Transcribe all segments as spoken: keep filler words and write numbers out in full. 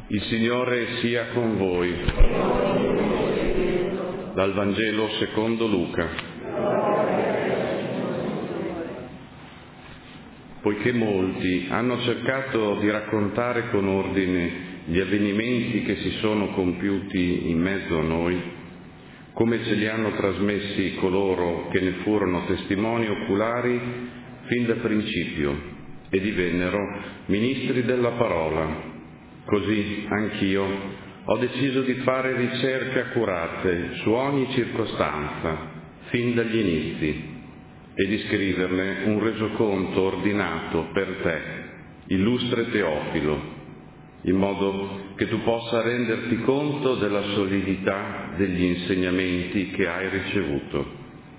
Il Signore sia con voi. Dal Vangelo secondo Luca. Poiché molti hanno cercato di raccontare con ordine gli avvenimenti che si sono compiuti in mezzo a noi, come ce li hanno trasmessi coloro che ne furono testimoni oculari fin da principio e divennero ministri della parola, così anch'io ho deciso di fare ricerche accurate su ogni circostanza, fin dagli inizi, e di scriverne un resoconto ordinato per te, illustre Teofilo, in modo che tu possa renderti conto della solidità degli insegnamenti che hai ricevuto.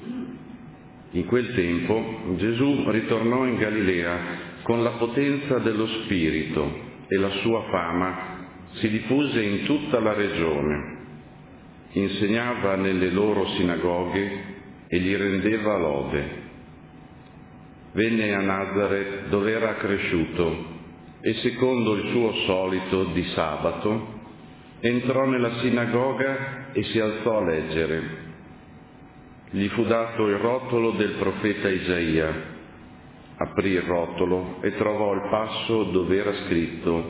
In quel tempo Gesù ritornò in Galilea con la potenza dello Spirito e la sua fama si diffuse in tutta la regione. Insegnava nelle loro sinagoghe e gli rendeva lode. Venne a Nazaret dove era cresciuto e secondo il suo solito di sabato entrò nella sinagoga e si alzò a leggere. Gli fu dato il rotolo del profeta Isaia. Aprì il rotolo e trovò il passo dove era scritto: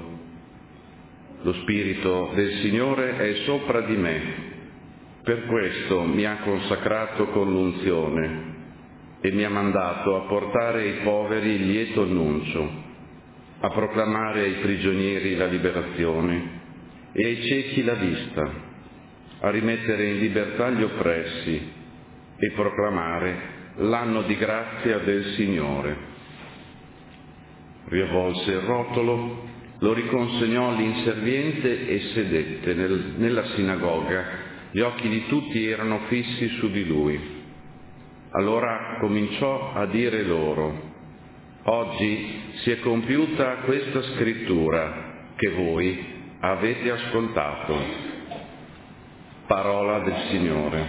Lo Spirito del Signore è sopra di me, per questo mi ha consacrato con l'unzione e mi ha mandato a portare ai poveri il lieto annuncio, a proclamare ai prigionieri la liberazione e ai ciechi la vista, a rimettere in libertà gli oppressi e proclamare l'anno di grazia del Signore. Riavvolse il rotolo, lo riconsegnò all'inserviente e sedette nel, nella sinagoga. Gli occhi di tutti erano fissi su di lui. Allora cominciò a dire loro: Oggi si è compiuta questa scrittura che voi avete ascoltato. Parola del Signore.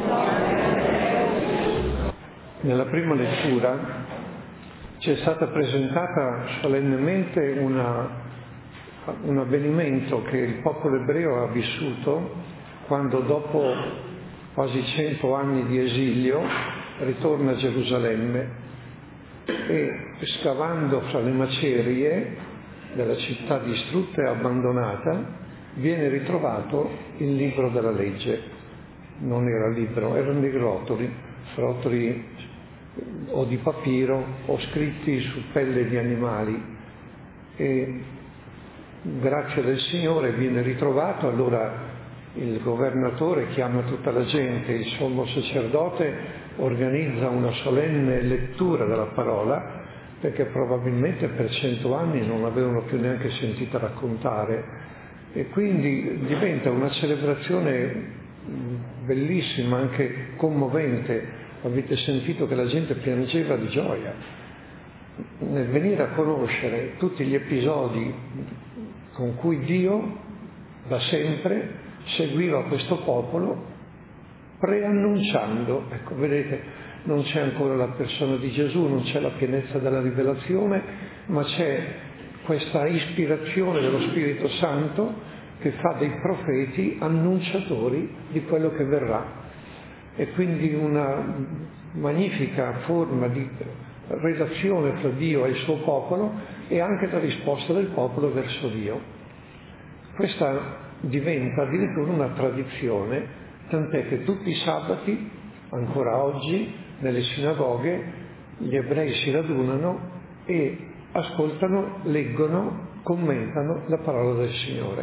Nella prima lettura ci è stata presentata solennemente una, un avvenimento che il popolo ebreo ha vissuto quando dopo quasi cento anni di esilio ritorna a Gerusalemme e, scavando fra le macerie della città distrutta e abbandonata, viene ritrovato il libro della legge. Non era libro, erano dei rotoli, rotoli o di papiro o scritti su pelle di animali, e grazia del Signore viene ritrovato. Allora il governatore chiama tutta la gente, il sommo sacerdote organizza una solenne lettura della parola, perché probabilmente per cento anni non l'avevano più neanche sentita raccontare, e quindi diventa una celebrazione bellissima, anche commovente. Avete sentito che la gente piangeva di gioia nel venire a conoscere tutti gli episodi con cui Dio da sempre seguiva questo popolo, preannunciando. Ecco, vedete, non c'è ancora la persona di Gesù, non c'è la pienezza della rivelazione, ma c'è questa ispirazione dello Spirito Santo che fa dei profeti annunciatori di quello che verrà. E quindi una magnifica forma di relazione tra Dio e il suo popolo e anche la risposta del popolo verso Dio. Questa diventa addirittura una tradizione, tant'è che tutti i sabati, ancora oggi, nelle sinagoghe, gli ebrei si radunano e ascoltano, leggono, commentano la parola del Signore.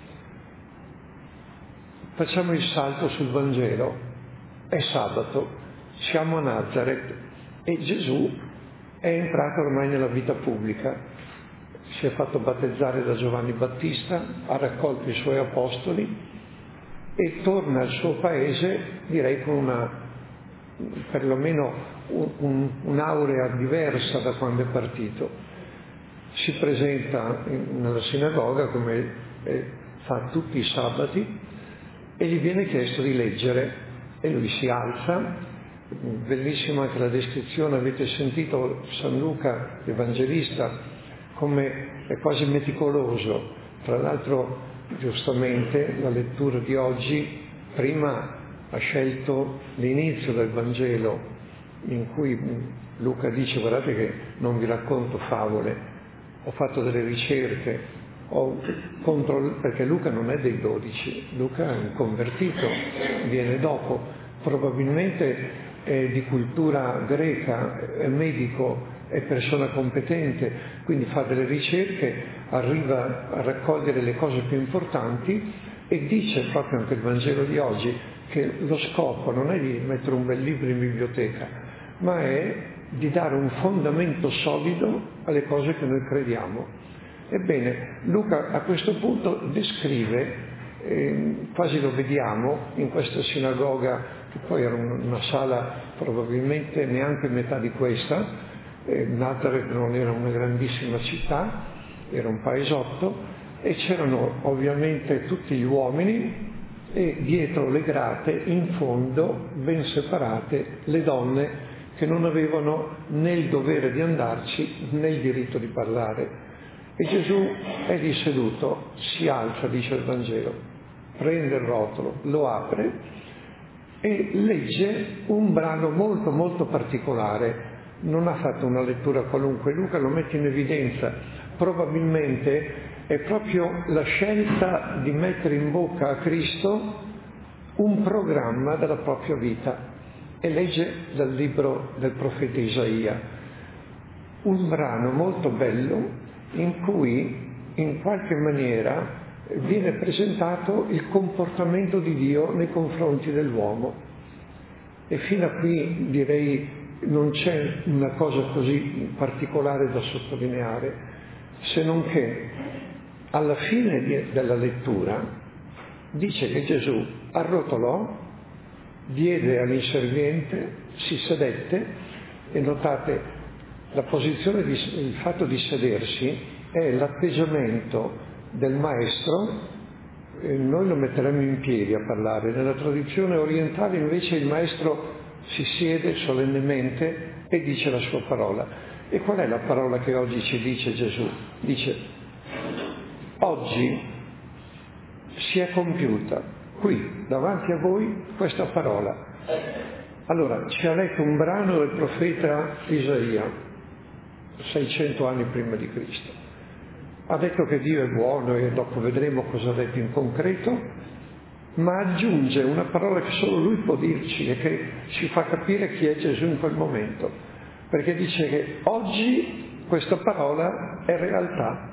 Facciamo il salto sul Vangelo. È sabato, siamo a Nazaret e Gesù è entrato ormai nella vita pubblica. Si è fatto battezzare da Giovanni Battista, ha raccolto i suoi apostoli e torna al suo paese, direi con una, perlomeno un, un, un'aurea diversa da quando è partito. Si presenta in, nella sinagoga, come eh, fa tutti i sabati, e gli viene chiesto di leggere. E lui si alza, bellissima anche la descrizione, avete sentito San Luca, l'Evangelista, come è quasi meticoloso Tra l'altro, giustamente, la lettura di oggi prima ha scelto l'inizio del Vangelo, in cui Luca dice: guardate che non vi racconto favole, ho fatto delle ricerche, ho contro... perché Luca non è dei dodici, Luca è un convertito, viene dopo, probabilmente è di cultura greca, è medico, è persona competente, quindi fa delle ricerche, arriva a raccogliere le cose più importanti e dice proprio anche il Vangelo di oggi che lo scopo non è di mettere un bel libro in biblioteca, ma è di dare un fondamento solido alle cose che noi crediamo. Ebbene, Luca a questo punto descrive, eh, quasi lo vediamo in questa sinagoga, che poi era una sala probabilmente neanche metà di questa, eh, Nazareth non era una grandissima città, era un paesotto, e c'erano ovviamente tutti gli uomini e dietro le grate, in fondo, ben separate, le donne che non avevano né il dovere di andarci né il diritto di parlare. E Gesù è lì seduto, si alza, dice il Vangelo, prende il rotolo, lo apre e legge un brano molto molto particolare. Non ha fatto una lettura qualunque, Luca lo mette in evidenza, probabilmente è proprio la scelta di mettere in bocca a Cristo un programma della propria vita, e legge dal libro del profeta Isaia, un brano molto bello in cui in qualche maniera viene presentato il comportamento di Dio nei confronti dell'uomo. E fino a qui direi non c'è una cosa così particolare da sottolineare, se non che alla fine di, della lettura dice che Gesù arrotolò, diede all'inserviente, si sedette, e notate la posizione, di, il fatto di sedersi è l'atteggiamento del maestro, eh, noi lo metteremmo in piedi a parlare, nella tradizione orientale invece il maestro si siede solennemente e dice la sua parola. E qual è la parola che oggi ci dice Gesù? Dice: oggi si è compiuta qui davanti a voi questa parola. Allora, ci ha letto un brano del profeta Isaia, seicento anni prima di Cristo. Ha detto che Dio è buono, e dopo vedremo cosa ha detto in concreto, ma aggiunge una parola che solo Lui può dirci e che ci fa capire chi è Gesù in quel momento, perché dice che oggi questa parola è realtà.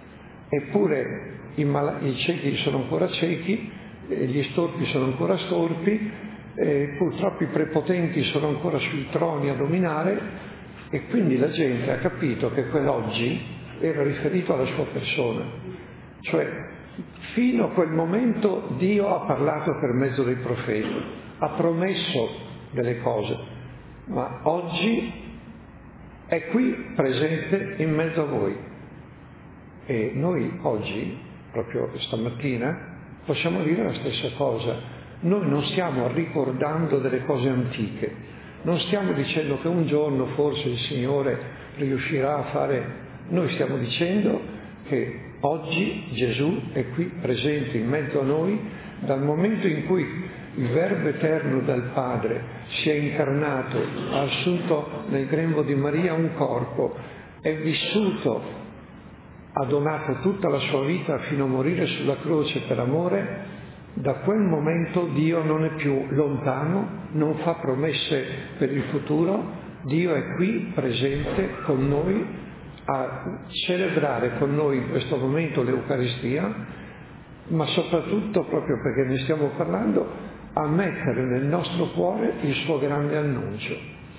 Eppure i, mal- i ciechi sono ancora ciechi, gli storpi sono ancora storpi, eh, purtroppo i prepotenti sono ancora sui troni a dominare, e quindi la gente ha capito che quell'oggi era riferito alla sua persona. Cioè, fino a quel momento Dio ha parlato per mezzo dei profeti, ha promesso delle cose, ma oggi è qui presente in mezzo a voi. E noi oggi, proprio stamattina, possiamo dire la stessa cosa. Noi non stiamo ricordando delle cose antiche, non stiamo dicendo che un giorno forse il Signore riuscirà a fare. Noi stiamo dicendo che oggi Gesù è qui presente in mezzo a noi, dal momento in cui il Verbo eterno dal Padre si è incarnato, ha assunto nel grembo di Maria un corpo, è vissuto, ha donato tutta la sua vita fino a morire sulla croce per amore. Da quel momento Dio non è più lontano, non fa promesse per il futuro, Dio è qui presente con noi a celebrare con noi in questo momento l'Eucaristia, ma soprattutto, proprio perché ne stiamo parlando, a mettere nel nostro cuore il suo grande annuncio.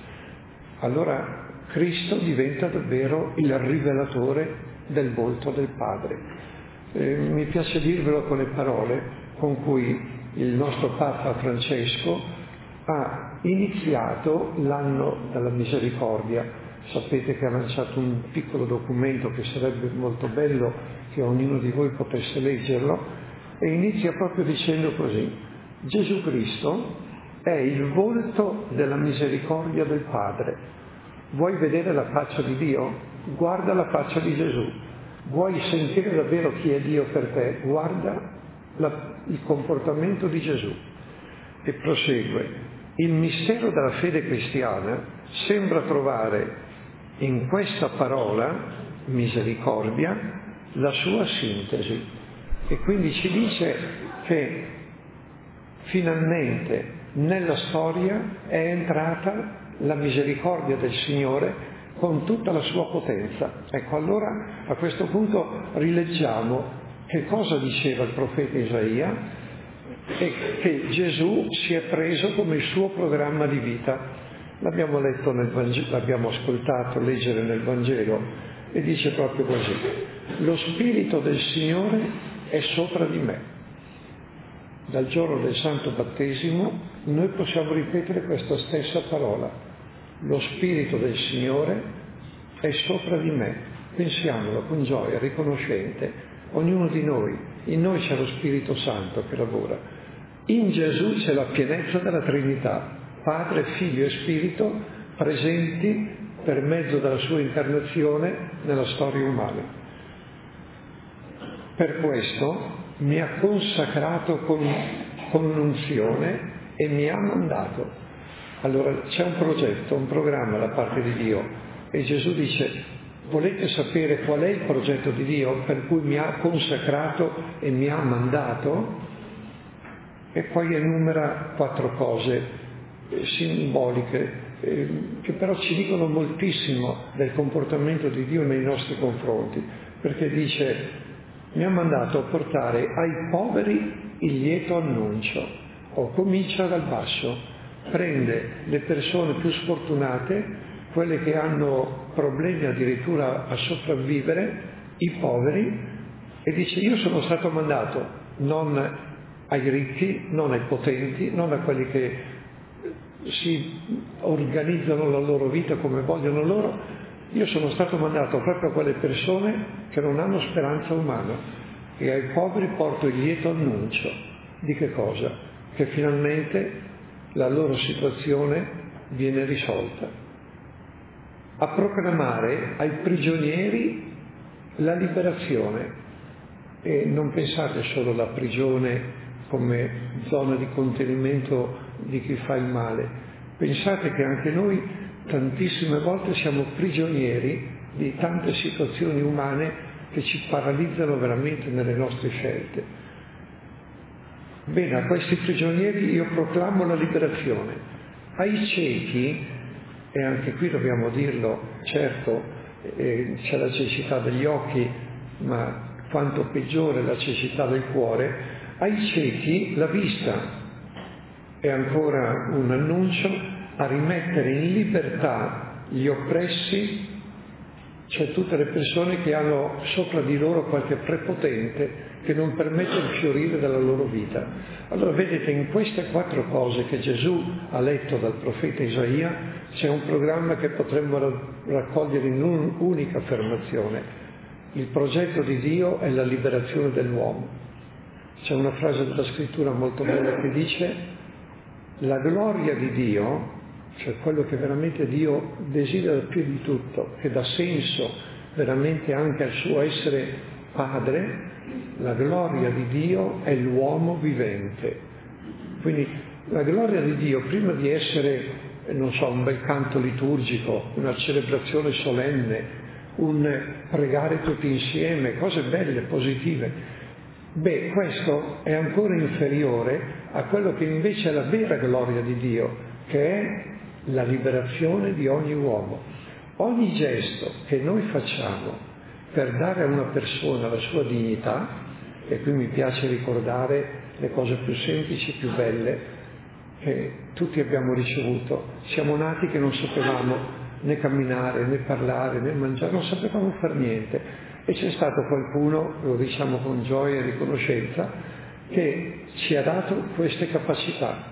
Allora Cristo diventa davvero il rivelatore del volto del Padre. Eh, mi piace dirvelo con le parole con cui il nostro Papa Francesco ha iniziato l'anno della misericordia. Sapete che ha lanciato un piccolo documento che sarebbe molto bello che ognuno di voi potesse leggerlo, e inizia proprio dicendo così: Gesù Cristo è il volto della misericordia del Padre. Vuoi vedere la faccia di Dio? Guarda la faccia di Gesù. Vuoi sentire davvero chi è Dio per te? Guarda la, il comportamento di Gesù. E prosegue: il mistero della fede cristiana sembra trovare in questa parola, misericordia, la sua sintesi. E quindi ci dice che finalmente nella storia è entrata la misericordia del Signore con tutta la sua potenza. Ecco, allora a questo punto rileggiamo che cosa diceva il profeta Isaia e che Gesù si è preso come il suo programma di vita. L'abbiamo letto nel Vangelo, l'abbiamo ascoltato leggere nel Vangelo e dice proprio così: lo Spirito del Signore è sopra di me. Dal giorno del Santo Battesimo noi possiamo ripetere questa stessa parola: lo Spirito del Signore è sopra di me. Pensiamolo con gioia, riconoscente, ognuno di noi. In noi c'è lo Spirito Santo che lavora. In Gesù c'è la pienezza della Trinità, Padre, Figlio e Spirito, presenti per mezzo della sua incarnazione nella storia umana. Per questo mi ha consacrato con, con un'unzione e mi ha mandato. Allora c'è un progetto, un programma da parte di Dio e Gesù dice: volete sapere qual è il progetto di Dio per cui mi ha consacrato e mi ha mandato? E poi enumera quattro cose eh, simboliche eh, che però ci dicono moltissimo del comportamento di Dio nei nostri confronti, perché dice: mi ha mandato a portare ai poveri il lieto annuncio. O comincia dal basso, prende le persone più sfortunate, quelle che hanno problemi addirittura a sopravvivere, i poveri, e dice: io sono stato mandato non ai ricchi, non ai potenti, non a quelli che si organizzano la loro vita come vogliono loro. Io sono stato mandato proprio a quelle persone che non hanno speranza umana, e ai poveri porto il lieto annuncio. Di che cosa? Che finalmente la loro situazione viene risolta. A proclamare ai prigionieri la liberazione. E non pensate solo alla prigione come zona di contenimento di chi fa il male. Pensate che anche noi tantissime volte siamo prigionieri di tante situazioni umane che ci paralizzano veramente nelle nostre scelte. Bene, a questi prigionieri io proclamo la liberazione. Ai ciechi, e anche qui dobbiamo dirlo, certo eh, c'è la cecità degli occhi, ma quanto peggiore la cecità del cuore, ai ciechi la vista è ancora un annuncio a rimettere in libertà gli oppressi, cioè tutte le persone che hanno sopra di loro qualche prepotente che non permette il fiorire della loro vita. Allora vedete, in queste quattro cose che Gesù ha letto dal profeta Isaia c'è un programma che potremmo raccogliere in un'unica affermazione: il progetto di Dio è la liberazione dell'uomo. C'è una frase della scrittura molto bella che dice: la gloria di Dio, cioè quello che veramente Dio desidera più di tutto, che dà senso veramente anche al suo essere Padre, la gloria di Dio è l'uomo vivente. Quindi la gloria di Dio, prima di essere, non so, un bel canto liturgico, una celebrazione solenne, un pregare tutti insieme, cose belle, positive, beh, questo è ancora inferiore a quello che invece è la vera gloria di Dio, che è la liberazione di ogni uomo. Ogni gesto che noi facciamo per dare a una persona la sua dignità, e qui mi piace ricordare le cose più semplici, più belle, che tutti abbiamo ricevuto. Siamo nati che non sapevamo né camminare, né parlare, né mangiare, non sapevamo fare niente. E c'è stato qualcuno, lo diciamo con gioia e riconoscenza, che ci ha dato queste capacità.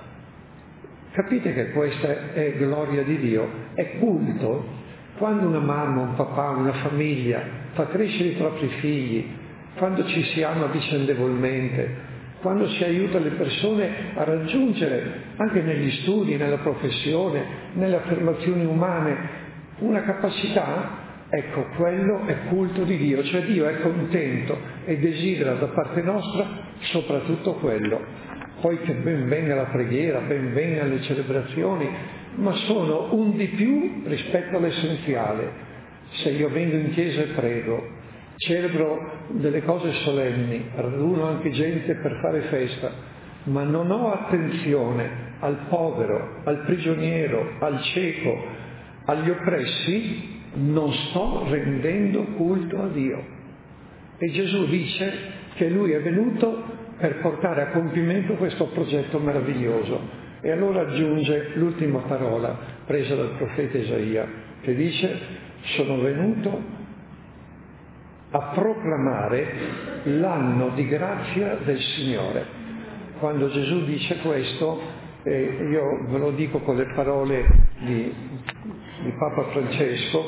Capite che questa è gloria di Dio, è culto. Quando una mamma, un papà, una famiglia fa crescere i propri figli, quando ci si ama vicendevolmente, quando si aiuta le persone a raggiungere, anche negli studi, nella professione, nelle affermazioni umane, una capacità, Ecco, quello è culto di Dio, cioè Dio è contento e desidera da parte nostra soprattutto quello. Poi che ben venga la preghiera, ben vengano le celebrazioni, ma sono un di più rispetto all'essenziale. Se io vengo in chiesa e prego, celebro delle cose solenni, raduno anche gente per fare festa, ma non ho attenzione al povero, al prigioniero, al cieco, agli oppressi, non sto rendendo culto a Dio. E Gesù dice che Lui è venuto per portare a compimento questo progetto meraviglioso. E allora aggiunge l'ultima parola presa dal profeta Isaia, che dice: sono venuto a proclamare l'anno di grazia del Signore. Quando Gesù dice questo, eh, io ve lo dico con le parole di, di Papa Francesco,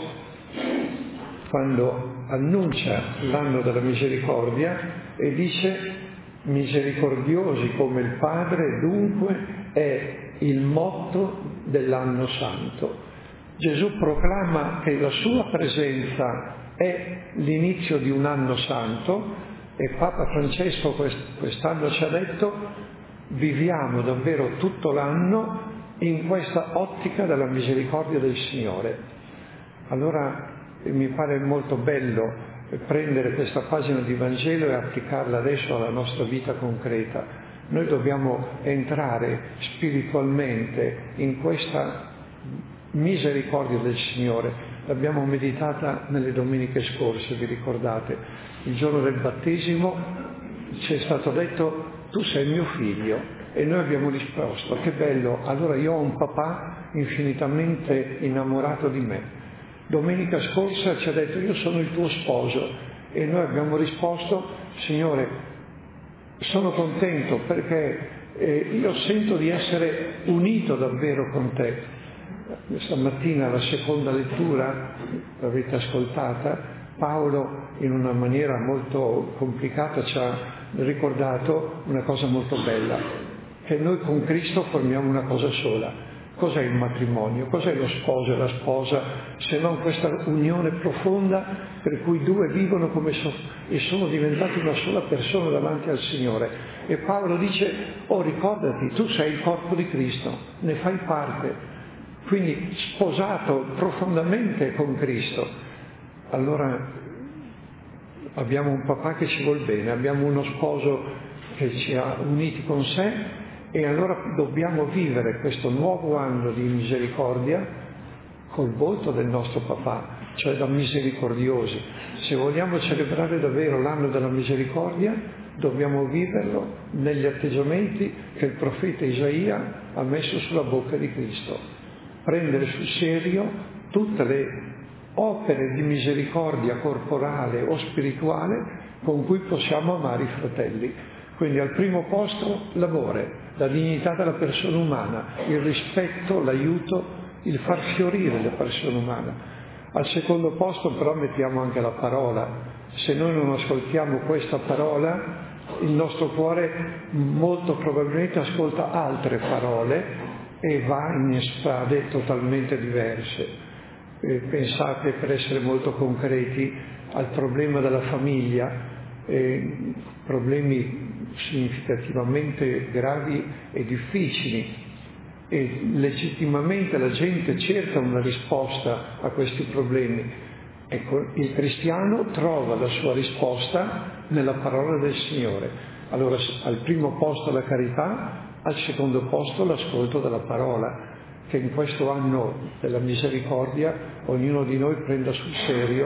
quando annuncia l'anno della misericordia e dice: misericordiosi come il Padre, dunque è il motto dell'anno santo. Gesù proclama che la sua presenza è l'inizio di un anno santo e Papa Francesco quest'anno ci ha detto: viviamo davvero tutto l'anno in questa ottica della misericordia del Signore. Allora mi pare molto bello prendere questa pagina di Vangelo e applicarla adesso alla nostra vita concreta. Noi dobbiamo entrare spiritualmente in questa misericordia del Signore. L'abbiamo meditata nelle domeniche scorse, vi ricordate? Il giorno del battesimo ci è stato detto: tu sei mio figlio, e noi abbiamo risposto: che bello, allora io ho un papà infinitamente innamorato di me. Domenica scorsa ci ha detto: io sono il tuo sposo, e noi abbiamo risposto: Signore, sono contento perché eh, io sento di essere unito davvero con te. Stamattina la seconda lettura, l'avete ascoltata, Paolo in una maniera molto complicata ci ha ricordato una cosa molto bella, che noi con Cristo formiamo una cosa sola. Cos'è il matrimonio? Cos'è lo sposo e la sposa se non questa unione profonda per cui due vivono come so, e sono diventati una sola persona davanti al Signore? E Paolo dice: oh, ricordati, tu sei il corpo di Cristo, ne fai parte, quindi sposato profondamente con Cristo. Allora abbiamo un papà che ci vuol bene, abbiamo uno sposo che ci ha uniti con sé, e allora dobbiamo vivere questo nuovo anno di misericordia col volto del nostro papà, cioè da misericordiosi. Se vogliamo celebrare davvero l'anno della misericordia, dobbiamo viverlo negli atteggiamenti che il profeta Isaia ha messo sulla bocca di Cristo. Prendere sul serio tutte le opere di misericordia corporale o spirituale con cui possiamo amare i fratelli. Quindi al primo posto l'amore, la dignità della persona umana, il rispetto, l'aiuto, il far fiorire la persona umana. Al secondo posto però mettiamo anche la parola. Se noi non ascoltiamo questa parola, il nostro cuore molto probabilmente ascolta altre parole e va in strade totalmente diverse. Eh, pensate, per essere molto concreti, al problema della famiglia, eh, problemi significativamente gravi e difficili, e legittimamente la gente cerca una risposta a questi problemi. Ecco, il cristiano trova la sua risposta nella parola del Signore. Allora, al primo posto la carità, al secondo posto l'ascolto della parola, che in questo anno della misericordia ognuno di noi prenda sul serio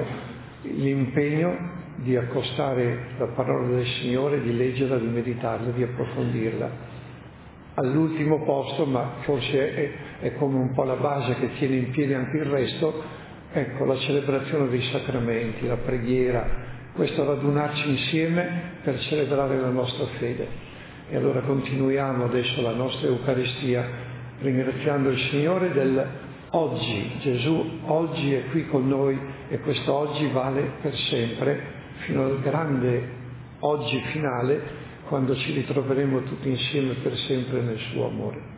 l'impegno di accostare la parola del Signore, di leggerla, di meditarla, di approfondirla. All'ultimo posto, ma forse è, è come un po' la base che tiene in piedi anche il resto, ecco, la celebrazione dei sacramenti, la preghiera, questo radunarci insieme per celebrare la nostra fede. E allora continuiamo adesso la nostra Eucaristia ringraziando il Signore del oggi. Gesù oggi è qui con noi e questo oggi vale per sempre, fino al grande oggi finale, quando ci ritroveremo tutti insieme per sempre nel suo amore.